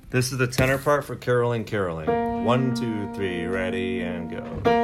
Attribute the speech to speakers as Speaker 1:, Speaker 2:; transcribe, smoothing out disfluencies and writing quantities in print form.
Speaker 1: This is the tenor part for Caroling, Caroling. 1, 2, 3, ready, and go.